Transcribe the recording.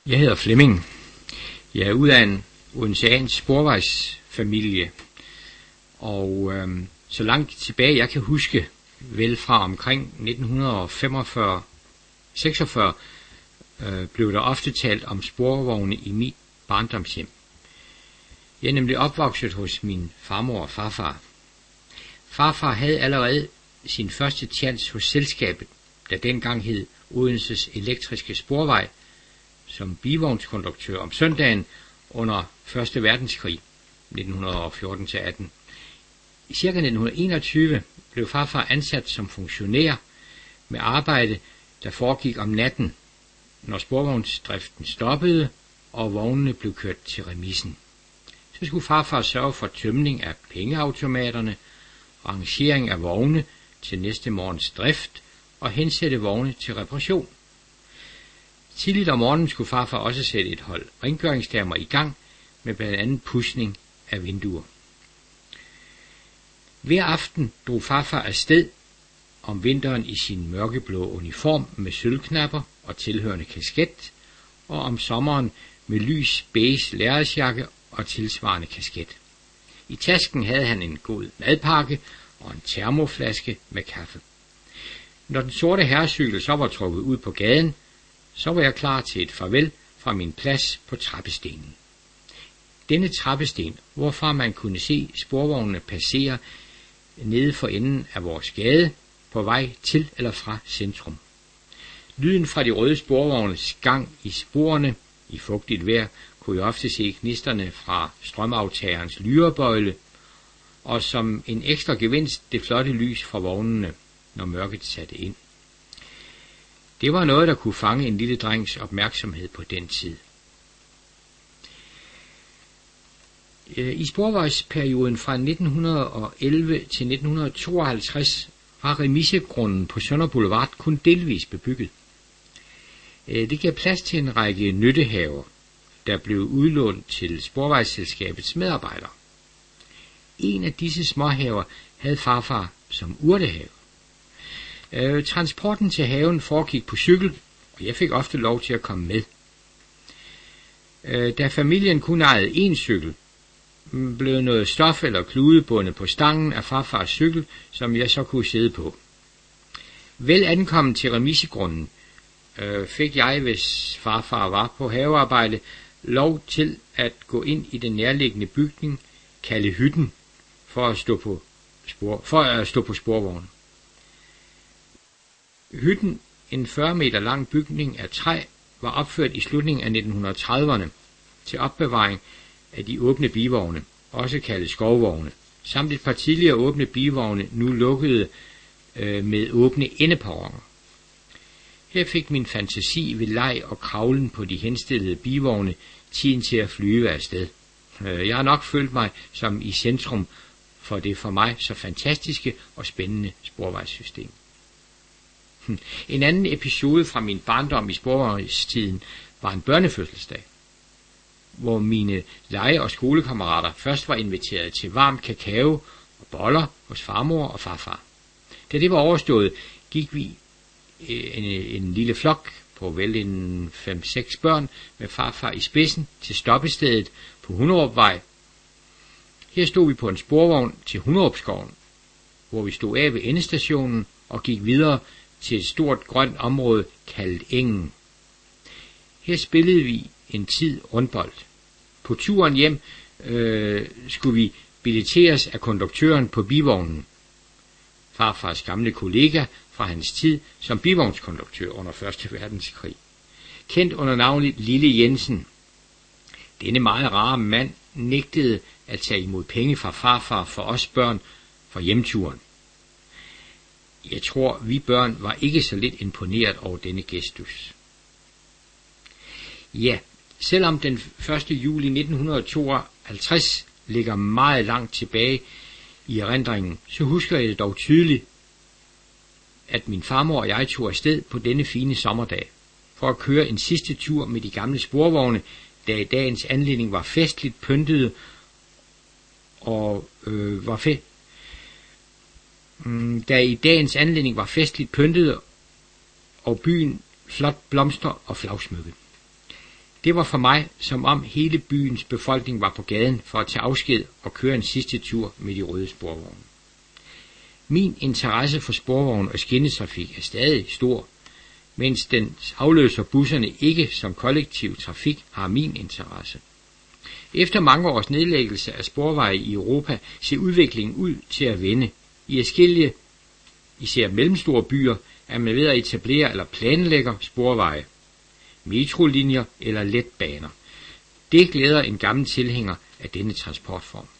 Jeg hedder Flemming. Jeg er ud af en odenseansk sporvejsfamilie, og så langt tilbage jeg kan huske, vel fra omkring 1945-46, blev der ofte talt om sporvogne i mit barndomshjem. Jeg er nemlig opvokset hos min farmor og farfar. Farfar havde allerede sin første tjans hos selskabet, der dengang hed Odenses Elektriske Sporvej, som bivognskonduktør om søndagen under 1. verdenskrig 1914-18. I ca. 1921 blev farfar ansat som funktionær med arbejde, der foregik om natten, når sporvognsdriften stoppede og vognene blev kørt til remisen. Så skulle farfar sørge for tømning af pengeautomaterne, rangering af vogne til næste morgens drift og hensætte vogne til reparation. Tidligt om morgenen skulle farfar også sætte et hold rengøringsdamer i gang med blandt andet pudsning af vinduer. Hver aften drog farfar afsted om vinteren i sin mørkeblå uniform med sølvknapper og tilhørende kasket, og om sommeren med lys beige lærredsjakke og tilsvarende kasket. I tasken havde han en god madpakke og en termoflaske med kaffe. Når den sorte herrecykel så var trukket ud på gaden, så var jeg klar til et farvel fra min plads på trappestenen. Denne trappesten, hvorfra man kunne se sporvognene passere nede for enden af vores gade på vej til eller fra centrum. Lyden fra de røde sporvognes gang i sporene i fugtigt vejr kunne jeg ofte se gnisterne fra strømaftagerens lyrebøjle, og som en ekstra gevinst det flotte lys fra vognene, når mørket satte ind. Det var noget, der kunne fange en lille drengs opmærksomhed på den tid. I sporvejsperioden fra 1911 til 1952 var remisegrunden på Sønder Boulevard kun delvis bebygget. Det gav plads til en række nyttehaver, der blev udlånt til sporvejsselskabets medarbejdere. En af disse småhaver havde farfar som urtehave. Transporten til haven foregik på cykel, og jeg fik ofte lov til at komme med. Da familien kun ejede én cykel, blev noget stof eller klude bundet på stangen af farfars cykel, som jeg så kunne sidde på. Vel ankommen til remisegrunden, fik jeg, hvis farfar var på havearbejde, lov til at gå ind i den nærliggende bygning, kaldet hytten, for at stå på sporvognen. Hytten, en 40 meter lang bygning af træ, var opført i slutningen af 1930'erne til opbevaring af de åbne bivogne, også kaldet skovvogne, samt et par tidligere åbne bivogne, nu lukkede med åbne endeperroner. Her fik min fantasi ved leg og kravlen på de henstillede bivogne tiden til at flyve afsted. Jeg har nok følt mig som i centrum for det for mig så fantastiske og spændende sporvejssystem. En anden episode fra min barndom i sporvejstiden var en børnefødselsdag, hvor mine lege- og skolekammerater først var inviteret til varm kakao og boller hos farmor og farfar. Da det var overstået, gik vi en lille flok på vel en 5-6 børn med farfar i spidsen til stoppestedet på Hunderupvej. Her stod vi på en sporvogn til Hunderupskoven, hvor vi stod af ved endestationen og gik videre til et stort grønt område kaldet Engen. Her spillede vi en tid rundbold. På turen hjem skulle vi billeteres af konduktøren på bivognen, farfars gamle kollega fra hans tid som bivognskonduktør under 1. verdenskrig, kendt under navnet Lille Jensen. Denne meget rare mand nægtede at tage imod penge fra farfar for os børn for hjemturen. Jeg tror, vi børn var ikke så lidt imponeret over denne gestus. Ja, selvom den 1. juli 1952 ligger meget langt tilbage i erindringen, så husker jeg det dog tydeligt, at min farmor og jeg tog afsted på denne fine sommerdag for at køre en sidste tur med de gamle sporvogne, da i dagens anledning var festligt pyntet og byen flot blomster og flagsmykke. Det var for mig, som om hele byens befolkning var på gaden for at tage afsked og køre en sidste tur med de røde sporvogne. Min interesse for sporvogne og skinnetrafik er stadig stor, mens den afløser busserne ikke som kollektiv trafik har min interesse. Efter mange års nedlæggelse af sporveje i Europa ser udviklingen ud til at vende. I adskillige, især mellemstore byer, er man ved at etablere eller planlægger sporveje, metrolinjer eller letbaner. Det glæder en gammel tilhænger af denne transportform.